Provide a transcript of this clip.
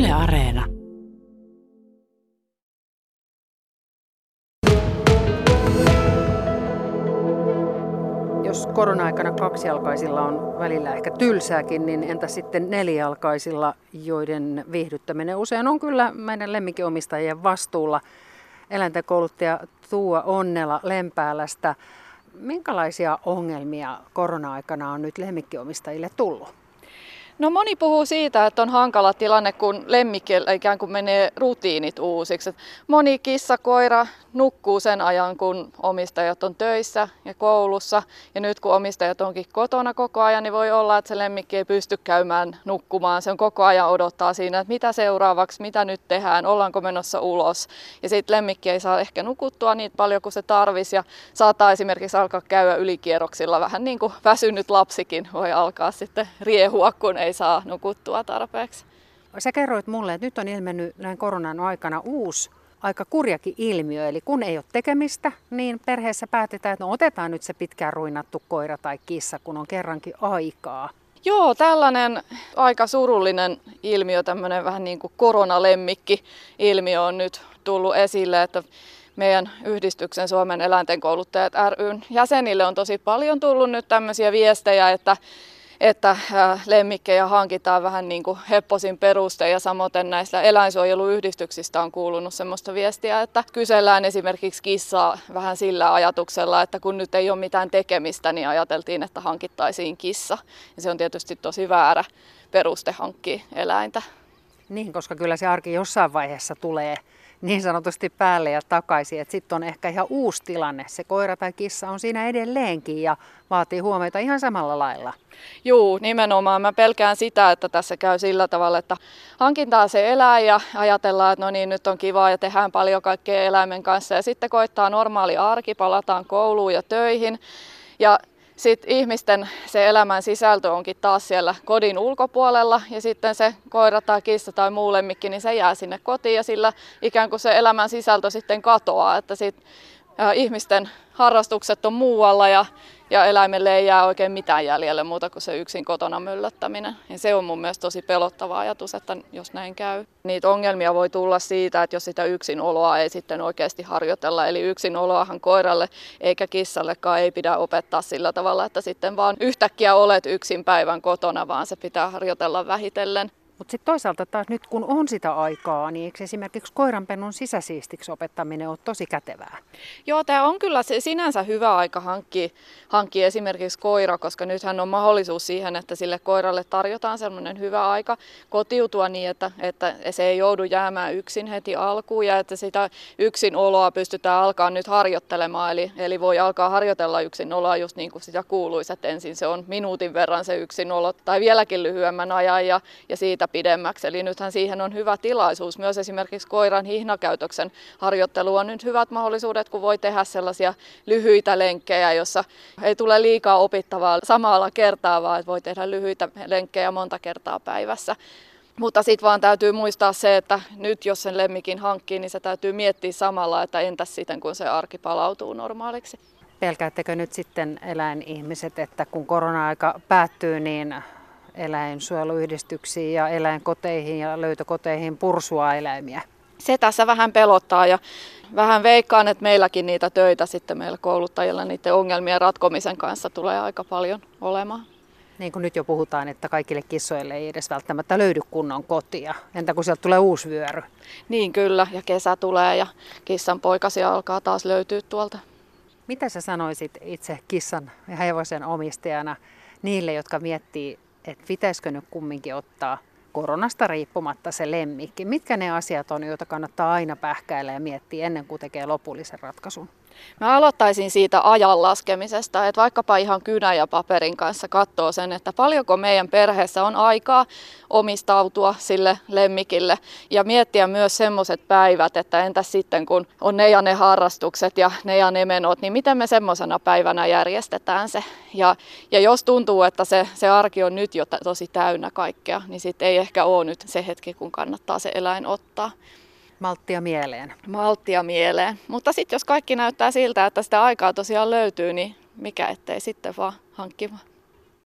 Yle Areena. Jos korona-aikana kaksijalkaisilla on välillä ehkä tylsääkin, niin entä sitten nelijalkaisilla, joiden viihdyttäminen usein on kyllä meidän lemmikkiomistajien vastuulla. Eläintenkouluttaja Tuua Onnela Lempäälästä. Minkälaisia ongelmia korona-aikana on nyt lemmikkiomistajille tullut? No moni puhuu siitä, että on hankala tilanne, kun lemmikillä ikään kuin menee rutiinit uusiksi. Moni kissa, koira nukkuu sen ajan, kun omistajat on töissä ja koulussa. Ja nyt kun omistajat onkin kotona koko ajan, niin voi olla, että se lemmikki ei pysty käymään nukkumaan. Se on koko ajan odottaa siinä, että mitä seuraavaksi, mitä nyt tehdään, ollaanko menossa ulos. Ja sitten lemmikki ei saa ehkä nukuttua niin paljon kuin se tarvisi ja saattaa esimerkiksi alkaa käydä ylikierroksilla. Vähän niin kuin väsynyt lapsikin voi alkaa sitten riehua, kun ei saa nukuttua tarpeeksi. Sä kerroit mulle, että nyt on ilmennyt näin koronan aikana uusi aika kurjakin ilmiö. Eli kun ei ole tekemistä, niin perheessä päätetään, että no otetaan nyt se pitkään ruinattu koira tai kissa, kun on kerrankin aikaa. Joo, tällainen aika surullinen ilmiö, tämmöinen vähän niin kuin koronalemmikki-ilmiö on nyt tullut esille, että meidän yhdistyksen Suomen eläintenkouluttajat ry:n jäsenille on tosi paljon tullut nyt tämmöisiä viestejä, että lemmikkejä hankitaan vähän niin kuin hepposin perustein ja samoin näistä eläinsuojeluyhdistyksistä on kuulunut semmoista viestiä, että kysellään esimerkiksi kissaa vähän sillä ajatuksella, että kun nyt ei ole mitään tekemistä, niin ajateltiin, että hankittaisiin kissa. Ja se on tietysti tosi väärä peruste hankkia eläintä. Niin, koska kyllä se arki jossain vaiheessa tulee niin sanotusti päälle ja takaisin, että sitten on ehkä ihan uusi tilanne. Se koira tai kissa on siinä edelleenkin ja vaatii huomiota ihan samalla lailla. Juu, nimenomaan. Mä pelkään sitä, että tässä käy sillä tavalla, että hankintaan se eläin ja ajatellaan, että no niin, nyt on kivaa ja tehdään paljon kaikkea eläimen kanssa. Ja sitten koittaa normaali arki, palataan kouluun ja töihin. Ja sitten ihmisten se elämän sisältö onkin taas siellä kodin ulkopuolella ja sitten se koira tai kissa tai muu lemmikki, niin se jää sinne kotiin ja sillä ikään kuin se elämän sisältö sitten katoaa, että sit ihmisten harrastukset on muualla ja eläimelle ei jää oikein mitään jäljelle muuta kuin se yksin kotona möllöttäminen. Ja se on mun mielestä tosi pelottava ajatus, että jos näin käy. Niitä ongelmia voi tulla siitä, että jos sitä yksinoloa ei sitten oikeasti harjoitella. Eli yksinoloahan koiralle eikä kissallekaan ei pidä opettaa sillä tavalla, että sitten vaan yhtäkkiä olet yksin päivän kotona, vaan se pitää harjoitella vähitellen. Mutta sitten toisaalta taas nyt kun on sitä aikaa, niin eikö esimerkiksi koiranpennun sisäsiistiksi opettaminen ole tosi kätevää? Joo, tämä on kyllä se sinänsä hyvä aika hankkia esimerkiksi koira, koska nythän on mahdollisuus siihen, että sille koiralle tarjotaan sellainen hyvä aika kotiutua niin, että se ei joudu jäämään yksin heti alkuun ja että sitä yksinoloa pystytään alkaa nyt harjoittelemaan. Eli voi alkaa harjoitella yksinoloa just niin kuin sitä kuuluisi, että ensin se on minuutin verran se yksinolo tai vieläkin lyhyemmän ajan ja siitä pidemmäksi. Eli nythän siihen on hyvä tilaisuus. Myös esimerkiksi koiran hihnakäytöksen harjoittelu on nyt hyvät mahdollisuudet, kun voi tehdä sellaisia lyhyitä lenkkejä, jossa ei tule liikaa opittavaa samalla kertaa, vaan voi tehdä lyhyitä lenkkejä monta kertaa päivässä. Mutta sitten vaan täytyy muistaa se, että nyt jos sen lemmikin hankkii, niin se täytyy miettiä samalla, että entäs sitten kun se arki palautuu normaaliksi. Pelkäättekö nyt sitten eläinihmiset, että kun korona-aika päättyy, niin eläinsuojeluyhdistyksiin ja eläinkoteihin ja löytökoteihin pursua eläimiä? Se tässä vähän pelottaa ja vähän veikkaan, että meilläkin niitä töitä sitten meillä kouluttajilla niiden ongelmien ratkomisen kanssa tulee aika paljon olemaan. Niin kuin nyt jo puhutaan, että kaikille kissoille ei edes välttämättä löydy kunnon kotia. Entä kun sieltä tulee uusi vyöry? Niin kyllä, ja kesä tulee ja kissan poikasia alkaa taas löytyä tuolta. Mitä sä sanoisit itse kissan ja hevosen omistajana niille, jotka miettii, että pitäisikö nyt kumminkin ottaa koronasta riippumatta se lemmikki? Mitkä ne asiat on, joita kannattaa aina pähkäillä ja miettiä ennen kuin tekee lopullisen ratkaisun? Mä aloittaisin siitä ajan laskemisesta, että vaikkapa ihan kynän ja paperin kanssa katsoo sen, että paljonko meidän perheessä on aikaa omistautua sille lemmikille ja miettiä myös semmoiset päivät, että entäs sitten kun on ne ja ne harrastukset ja ne menot, niin miten me semmoisena päivänä järjestetään se. Ja jos tuntuu, että se arki on nyt jo tosi täynnä kaikkea, niin sitten ei ehkä ole nyt se hetki, kun kannattaa se eläin ottaa. Malttia mieleen. Malttia mieleen. Mutta sitten jos kaikki näyttää siltä, että sitä aikaa tosiaan löytyy, niin mikä ettei sitten vaan hankkimaan.